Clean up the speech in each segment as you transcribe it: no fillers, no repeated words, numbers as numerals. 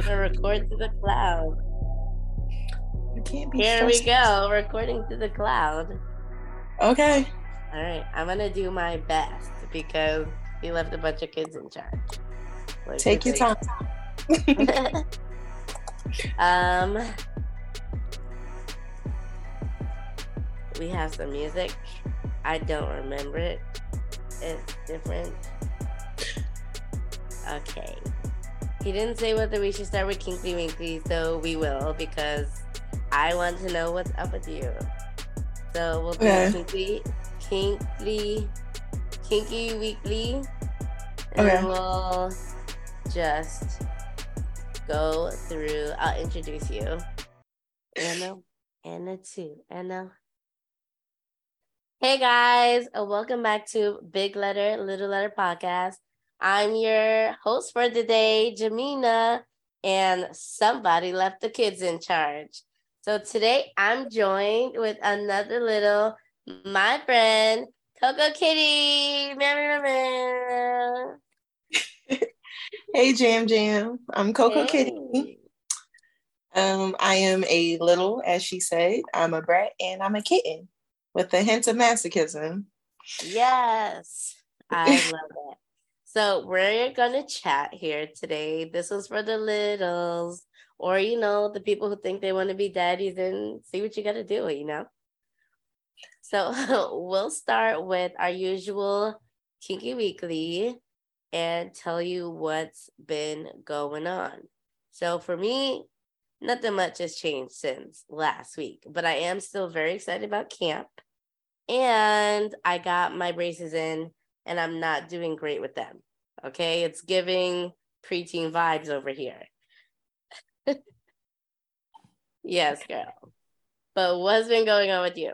gonna record to the cloud. You can't be Here we stressed. go, recording to the cloud. Okay. All right, I'm gonna do my best because he left a bunch of kids in charge. Like, Take your time. We have some music. I don't remember it. It's different. Okay. He didn't say whether we should start with Kinky Winkly, so we will because I want to know what's up with you. So we'll do Kinky Weekly, and then we'll just go through. I'll introduce you. Anna 2. Anna. Hey guys, welcome back to Big Letter, Little Letter Podcast. I'm your host for today, Jamina, and somebody left the kids in charge. So today I'm joined with another little, my friend, Coco Kitty. Hey, Jam. I'm Coco Kitty. I am a little, as she said, I'm a brat and I'm a kitten with a hint of masochism. Yes, I love it. So we're going to chat here today. This was for the littles or, the people who think they want to be daddies and see what you got to do, So we'll start with our usual Kinky Weekly and tell you what's been going on. So for me, nothing much has changed since last week, but I am still very excited about camp. And I got my braces in and I'm not doing great with them. Okay, it's giving preteen vibes over here. Yes, girl. But what's been going on with you?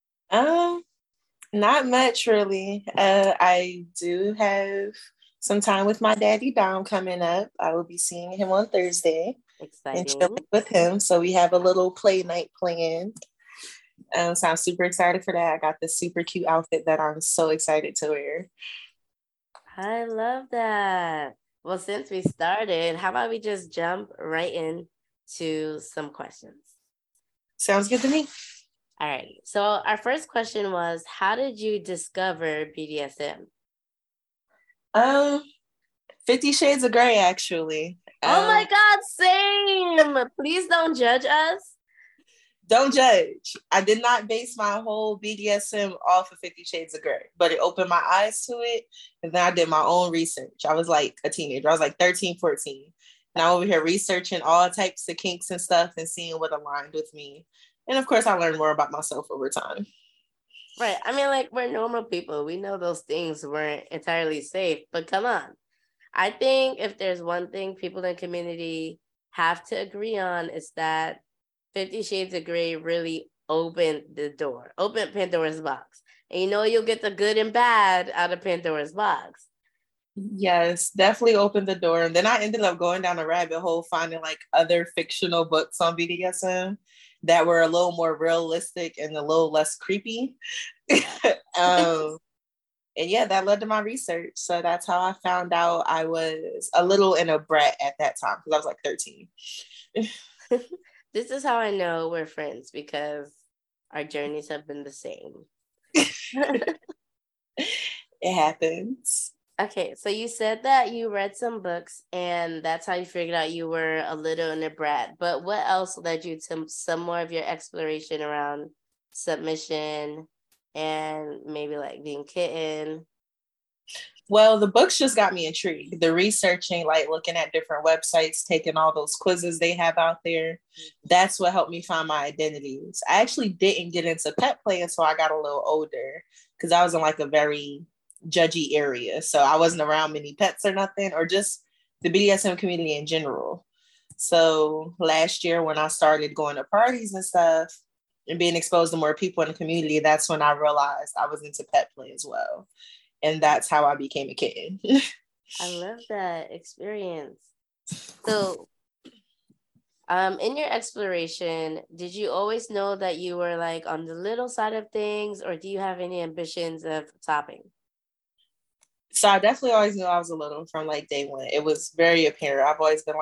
Not much really. I do have some time with my daddy Dom coming up. I will be seeing him on Thursday. Exciting. And chilling with him. So we have a little play night planned. So I'm super excited for that. I got this super cute outfit that I'm so excited to wear. I love that. Well, since we started, how about we just jump right into some questions? Sounds good to me. All right. So our first question was, how did you discover BDSM? 50 Shades of Grey, actually. Oh my God, same. Please don't judge us. Don't judge. I did not base my whole BDSM off of 50 Shades of Grey, but it opened my eyes to it. And then I did my own research. I was like a teenager. I was like 13, 14. And I'm over here researching all types of kinks and stuff and seeing what aligned with me. And of course, I learned more about myself over time. Right. I mean, like, we're normal people. We know those things weren't entirely safe, but come on. I think if there's one thing people in the community have to agree on, is that 50 Shades of Grey really opened Pandora's box. And you'll get the good and bad out of Pandora's box. Yes, definitely opened the door. And then I ended up going down a rabbit hole, finding like other fictional books on BDSM that were a little more realistic and a little less creepy. And yeah, that led to my research. So that's how I found out I was a little in a brat at that time because I was like 13. This is how I know we're friends, because our journeys have been the same. It happens. Okay, so you said that you read some books and that's how you figured out you were a little in a brat. But what else led you to some more of your exploration around submission and maybe like being kitten? Well, the books just got me intrigued. The researching, like looking at different websites, taking all those quizzes they have out there, that's what helped me find my identities. I actually didn't get into pet play until I got a little older because I was in like a very judgy area. So I wasn't around many pets or nothing, or just the BDSM community in general. So last year when I started going to parties and stuff and being exposed to more people in the community, that's when I realized I was into pet play as well. And that's how I became a kitten. I love that experience. So, in your exploration, did you always know that you were like on the little side of things, or do you have any ambitions of topping? So I definitely always knew I was a little from like day one. It was very apparent. I've always been like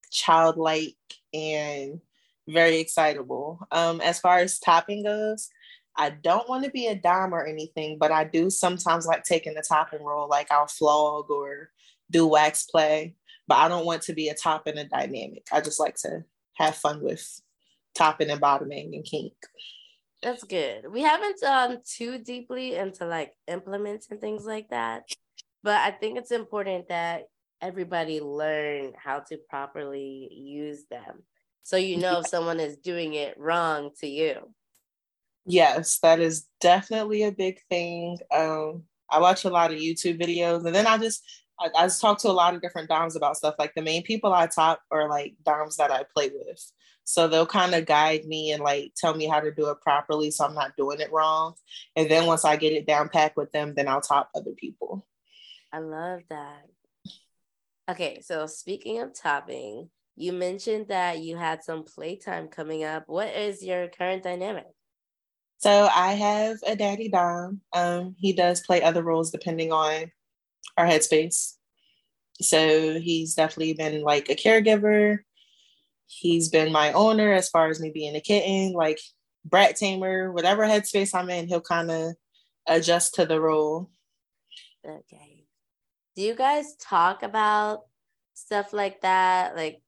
childlike and very excitable. As far as topping goes, I don't want to be a dom or anything, but I do sometimes like taking the topping role, like I'll flog or do wax play, but I don't want to be a top in a dynamic. I just like to have fun with topping and bottoming and kink. That's good. We haven't gone too deeply into like implements and things like that, but I think it's important that everybody learn how to properly use them. So you know if someone is doing it wrong to you. Yes, that is definitely a big thing. I watch a lot of YouTube videos, and then I just talk to a lot of different doms about stuff. Like the main people I top are like doms that I play with, so they'll kind of guide me and like tell me how to do it properly, so I'm not doing it wrong. And then once I get it down pat with them, then I'll top other people. I love that. Okay, so speaking of topping, you mentioned that you had some playtime coming up. What is your current dynamic? So I have a daddy dom. He does play other roles depending on our headspace. So he's definitely been like a caregiver. He's been my owner as far as me being a kitten, like brat tamer, whatever headspace I'm in, he'll kind of adjust to the role. Okay. Do you guys talk about stuff like that, like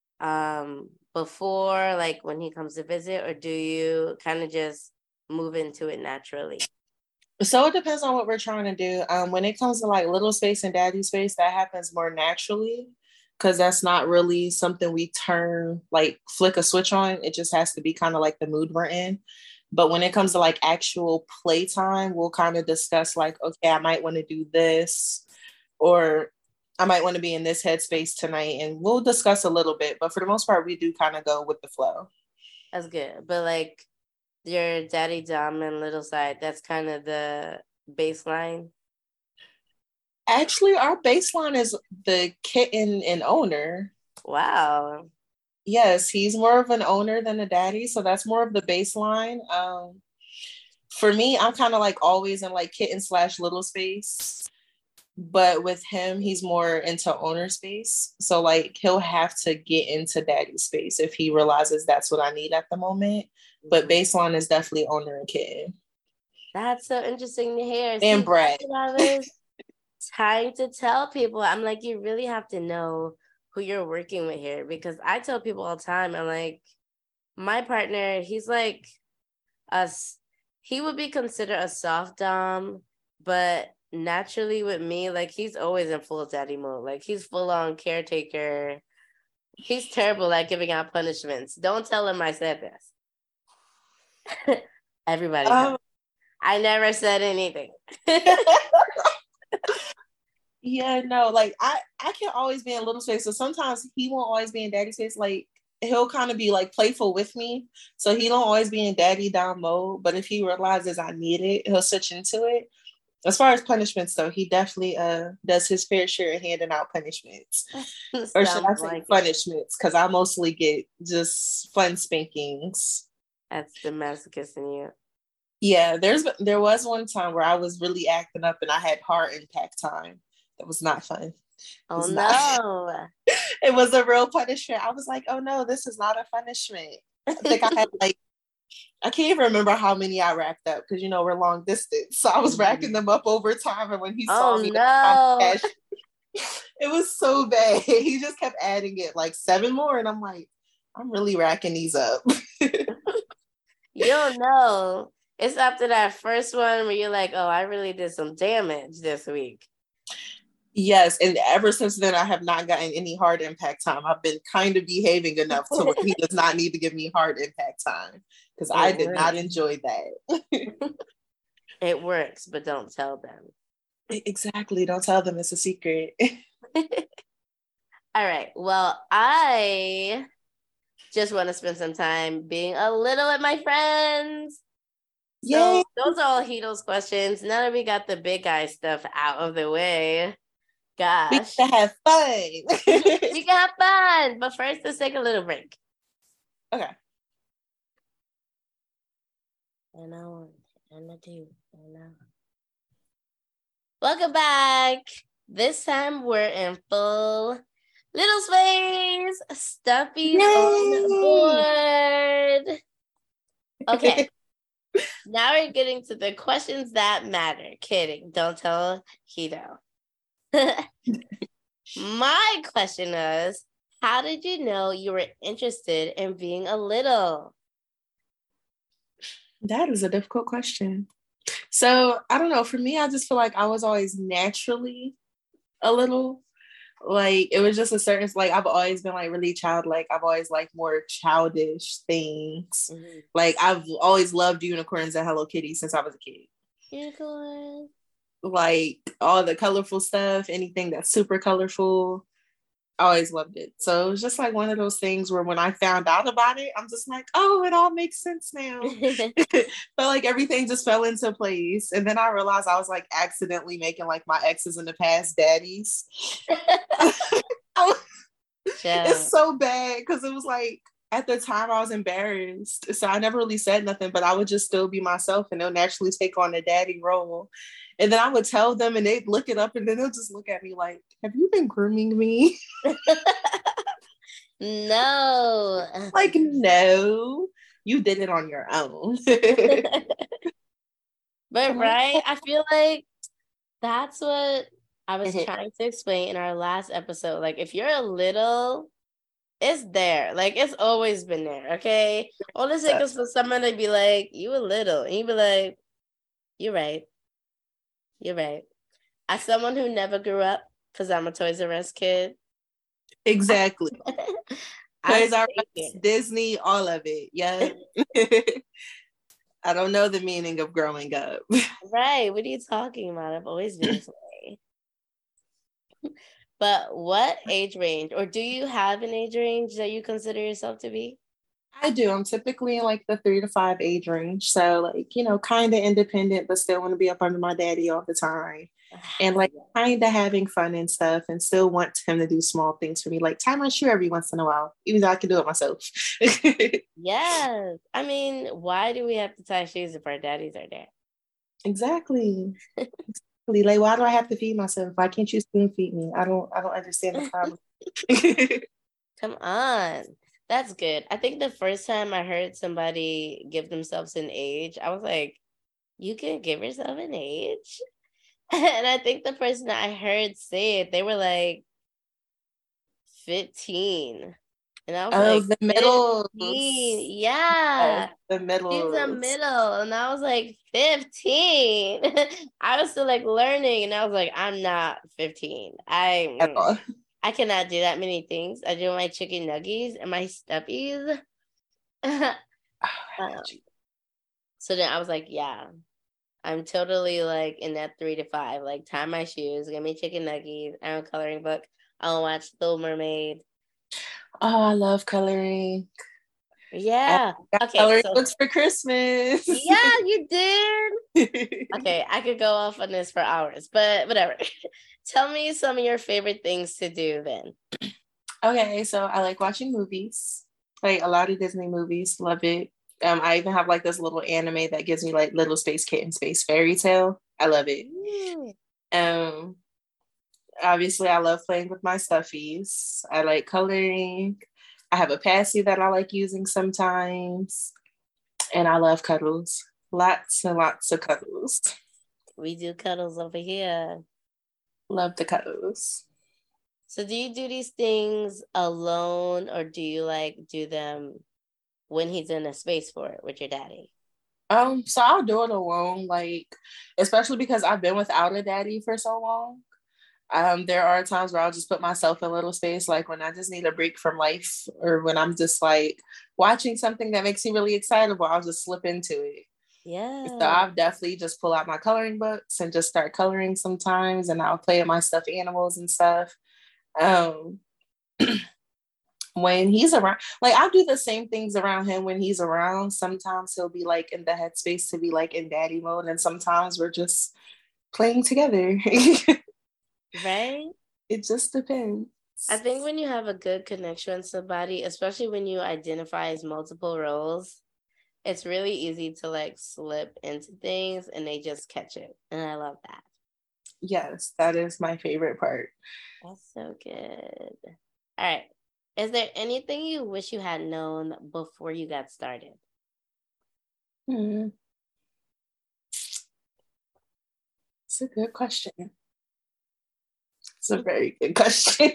before, like when he comes to visit, or do you kind of just move into it naturally? So it depends on what we're trying to do. When it comes to like little space and daddy space, that happens more naturally because that's not really something we flick a switch on. It just has to be kind of like the mood we're in. But when it comes to like actual playtime, we'll kind of discuss like, okay, I might want to do this, or I might want to be in this headspace tonight, and we'll discuss a little bit. But for the most part, we do kind of go with the flow. That's good. But like your daddy dom and little side, that's kind of the baseline. Actually, our baseline is the kitten and owner. Wow. Yes, he's more of an owner than a daddy, so that's more of the baseline. For me, I'm kind of like always in like kitten slash little space, but with him, he's more into owner space. So like he'll have to get into daddy space if he realizes that's what I need at the moment. But baseline is definitely owner and kitten. That's so interesting to hear. And See, Brad. that's what I was trying to tell people. I'm like, you really have to know who you're working with here, because I tell people all the time, I'm like, my partner, he's like us. He would be considered a soft dom, but naturally with me, like he's always in full daddy mode. Like he's full on caretaker. He's terrible at giving out punishments. Don't tell him I said this. Everybody knows. I never said anything. Yeah, no, like I can always be in little space. So sometimes he won't always be in daddy space. Like he'll kind of be like playful with me. So he don't always be in daddy down mode. But if he realizes I need it, he'll switch into it. As far as punishments though, he definitely does his fair share of handing out punishments. Or should I say like punishments? Because I mostly get just fun spankings. That's the masochist in you. Yeah, there was one time where I was really acting up and I had heart impact time. That was not fun. Oh no. It was a real punishment. I was like, oh no, this is not a punishment. I think I had like, I can't even remember how many I racked up because we're long distance. So I was racking them up over time. And when he saw me, no. It was so bad. He just kept adding it like 7 more. And I'm like, I'm really racking these up. You don't know. It's after that first one where you're like, oh, I really did some damage this week. Yes, and ever since then, I have not gotten any hard impact time. I've been kind of behaving enough to where he does not need to give me hard impact time because I did not enjoy that. It works, but don't tell them. Exactly. Don't tell them. It's a secret. All right. Well, I just want to spend some time being a little with my friends. So Yay. those are all Hito's questions. Now that we got the big guy stuff out of the way, gosh. We can have fun. We can have fun. But first, let's take a little break. Okay. And I do. Welcome back. This time we're in full Little Space, Stuffy's on Yay! board. Okay, now we're getting to the questions that matter. Kidding, don't tell Hito. My question is, how did you know you were interested in being a little? That is a difficult question. So I don't know. For me, I just feel like I was always naturally a little. Like it was just a certain, like I've always been like really childlike. I've always liked more childish things. Mm-hmm. Like I've always loved unicorns and Hello Kitty since I was a kid. Unicorn. Like all the colorful stuff, anything that's super colorful. I always loved it. So it was just like one of those things where when I found out about it, I'm just like, oh, it all makes sense now. Felt like everything just fell into place. And then I realized I was like accidentally making like my exes in the past daddies. It's so bad because it was like at the time I was embarrassed. So I never really said nothing, but I would just still be myself and they'll naturally take on the daddy role. And then I would tell them and they'd look it up and then they'll just look at me like, have you been grooming me? No. Like, no, you did it on your own. But right, I feel like that's what I was trying to explain in our last episode. Like, if you're a little, it's there. Like, it's always been there, okay? All this is for someone to be like, you a little. And you be like, you're right. You're right. As someone who never grew up, because I'm a Toys R Us kid. Exactly. Toys R Us, Disney, all of it. Yeah. I don't know the meaning of growing up. Right. What are you talking about? I've always been this way. But what age range, or do you have an age range that you consider yourself to be? I do. I'm typically in like the 3 to 5 age range. So like, you know, kind of independent, but still want to be up under my daddy all the time. And like kind of having fun and stuff and still want him to do small things for me. Like tie my shoe every once in a while, even though I can do it myself. Yes. I mean, why do we have to tie shoes if our daddies are there? Exactly. Like, why do I have to feed myself? Why can't you spoon feed me? I don't understand the problem. Come on. That's good. I think the first time I heard somebody give themselves an age, I was like, you can give yourself an age? And I think the person that I heard say it, they were like 15. And I was like, the middle. yeah. The middle. She's a middle. And I was like, 15. I was still like learning. And I was like, I'm not 15. I cannot do that many things. I do my chicken nuggies and my stuffies. So then I was like, yeah, I'm totally like in that 3 to 5. Like tie my shoes, give me chicken nuggies. I have a coloring book. I'll watch Little Mermaid. Oh, I love coloring. Yeah. Okay. Coloring books for Christmas. Yeah, you did. Okay, I could go off on this for hours, but whatever. Tell me some of your favorite things to do then. Okay, so I like watching movies. Like a lot of Disney movies. Love it. I even have like this little anime that gives me like Little Space Kitten Space Fairy Tale. I love it. Obviously I love playing with my stuffies. I like coloring. I have a passy that I like using sometimes. And I love cuddles. Lots and lots of cuddles. We do cuddles over here. Love the cuddles. So do you do these things alone or do you like do them when he's in a space for it with your daddy? So I'll do it alone, like especially because I've been without a daddy for so long. There are times where I'll just put myself in a little space, like when I just need a break from life or when I'm just like watching something that makes me really excitable, I'll just slip into it. Yeah. So I've definitely just pull out my coloring books and just start coloring sometimes, and I'll play with my stuffed animals and stuff. When he's around, like I'll do the same things around him when he's around. Sometimes he'll be like in the headspace to be like in daddy mode, and sometimes we're just playing together. Right? It just depends. I think when you have a good connection with somebody, especially when you identify as multiple roles, it's really easy to like slip into things and they just catch it. And I love that. Yes, that is my favorite part. That's so good. All right. Is there anything you wish you had known before you got started? It's a good question. It's a very good question.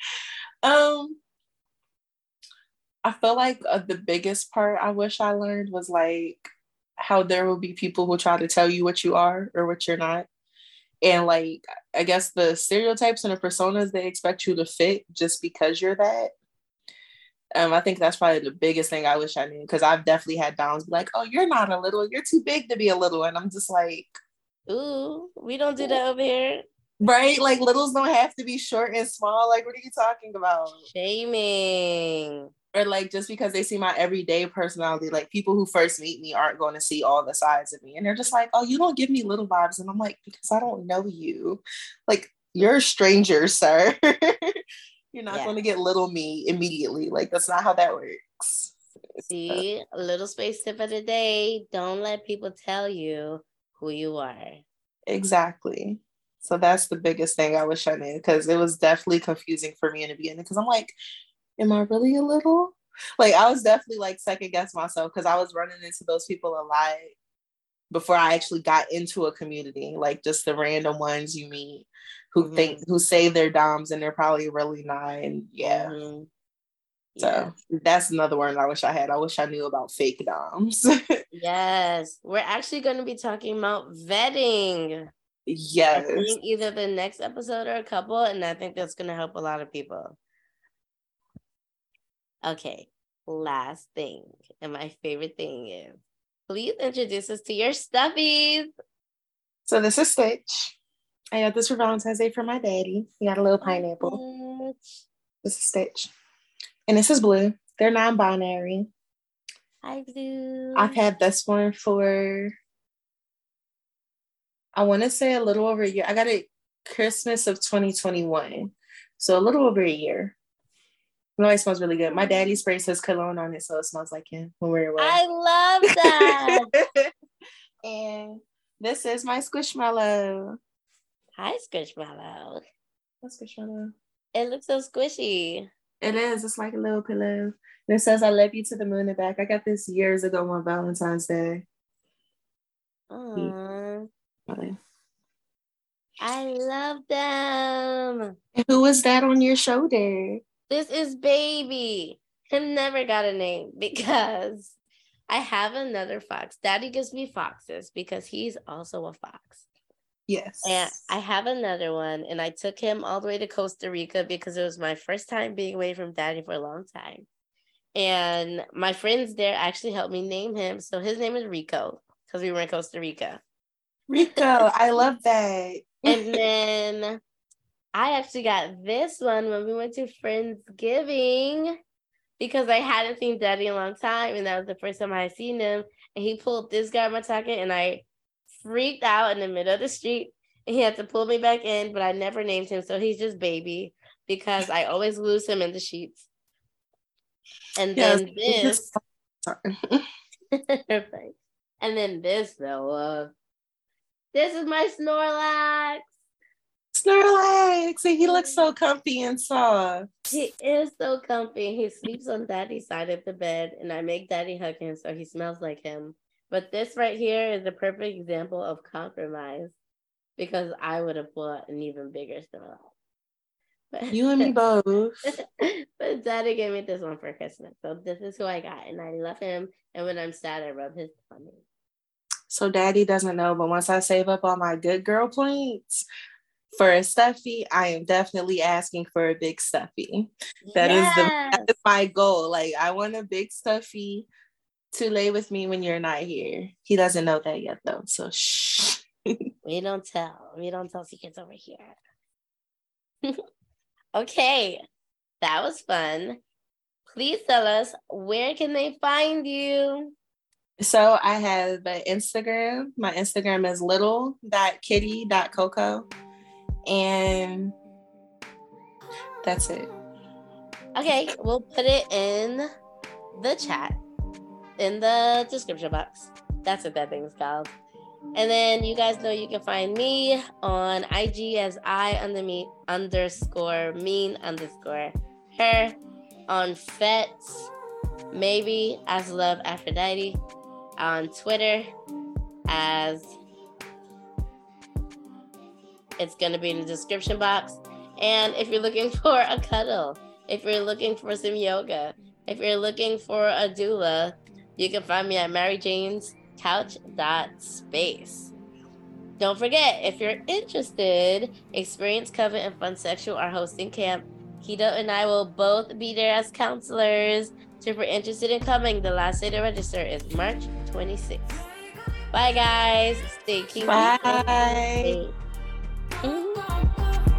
I feel like the biggest part I wish I learned was like how there will be people who try to tell you what you are or what you're not. And like, I guess the stereotypes and the personas they expect you to fit just because you're that. I think that's probably the biggest thing I wish I knew, because I've definitely had downs be like, oh, you're not a little, you're too big to be a little. And I'm just like, ooh, we don't do that over here. Right? Like littles don't have to be short and small. Like, what are you talking about? Shaming. Or like just because they see my everyday personality, like people who first meet me aren't going to see all the sides of me. And they're just like, oh, you don't give me little vibes. And I'm like, because I don't know you. Like, you're a stranger, sir. You're not going to get little me immediately. Like, that's not how that works. See, a little space tip of the day. Don't let people tell you who you are. Exactly. So that's the biggest thing I wish I knew, because it was definitely confusing for me in the beginning, because I'm like, am I really a little? Like, I was definitely like second guess myself, because I was running into those people a lot before I actually got into a community, like just the random ones you meet who say they're doms and they're probably really not. And so that's another word I wish I had. I wish I knew about fake doms. Yes, we're actually going to be talking about vetting. Yes, I think either the next episode or a couple, and I think that's going to help a lot of people. Okay, last thing, and my favorite thing is, please introduce us to your stuffies. So this is Stitch. I got this for Valentine's Day for my daddy. He got a little pineapple. This is Stitch. And this is Blue. They're non-binary. Hi, Blue. I've had this one for, I want to say a little over a year. I got it Christmas of 2021. So a little over a year. No, it smells really good. My daddy sprays his cologne on it, so it smells like him when we're away. I love that. And this is my Squishmallow. Hi, Squishmallow. Hi, Squishmallow. It looks so squishy. It is. It's like a little pillow. And it says, I love you to the moon and back. I got this years ago on Valentine's Day. Aww. I love them. And who is that on your shoulder? This is Baby. He never got a name because I have another fox. Daddy gives me foxes because he's also a fox. Yes. And I have another one, and I took him all the way to Costa Rica because it was my first time being away from Daddy for a long time. And my friends there actually helped me name him. So his name is Rico because we were in Costa Rica. Rico, I love that. And then I actually got this one when we went to Friendsgiving because I hadn't seen Daddy in a long time, and that was the first time I had seen him. And he pulled this guy in my pocket, and I freaked out in the middle of the street, and he had to pull me back in, but I never named him, so he's just Baby because I always lose him in the sheets. And then this, and then this though, this is my Snorlax. Snorlax, and he looks so comfy and soft. He is so comfy. He sleeps on Daddy's side of the bed, and I make Daddy hug him so he smells like him. But this right here is a perfect example of compromise because I would have bought an even bigger Snorlax. You and me both. But Daddy gave me this one for Christmas, so this is who I got, and I love him. And when I'm sad, I rub his tummy. So Daddy doesn't know, but once I save up all my good girl points for a stuffy, I am definitely asking for a big stuffy. That is my goal. Like, I want a big stuffy to lay with me when you're not here. He doesn't know that yet, though. So shh. We don't tell secrets over here. Okay, that was fun. Please tell us, where can they find you? So I have an Instagram. My Instagram is little.kitty.coco. And that's it. Okay, we'll put it in the chat, in the description box. That's what that thing is called. And then you guys know you can find me on IG as I_mean_. her on Fets, maybe as Love Aphrodite, on Twitter as, it's going to be in the description box. And if you're looking for a cuddle, if you're looking for some yoga, if you're looking for a doula, you can find me at maryjanescouch.space. Don't forget, if you're interested, Experience, Coven, and Fun Sexual are hosting camp. Keto and I will both be there as counselors. So if you're interested in coming, the last day to register is March 26th. Bye, guys. Stay kinky. Bye. Mm-hmm.